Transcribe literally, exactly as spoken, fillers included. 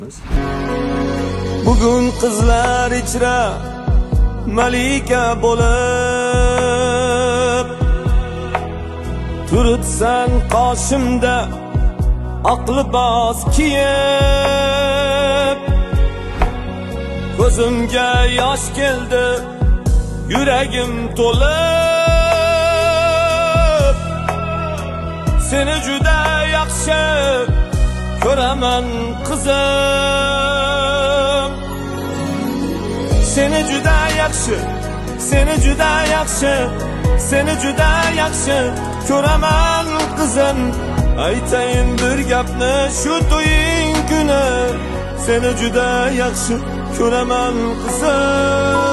Bugun qizlar ichra malika bo'lib turibsan qoshimda aqli bos kiyib. Ko'zimga yosh keldi, yuragim to'lib. Seni juda yaxshi ko'raman qizim. Seni juda yaxshi, seni juda yaxshi, seni juda yaxshi ko'raman qizim. Aytayin bir gapni shu to'ying kuni, seni juda yaxshi ko'raman qizim.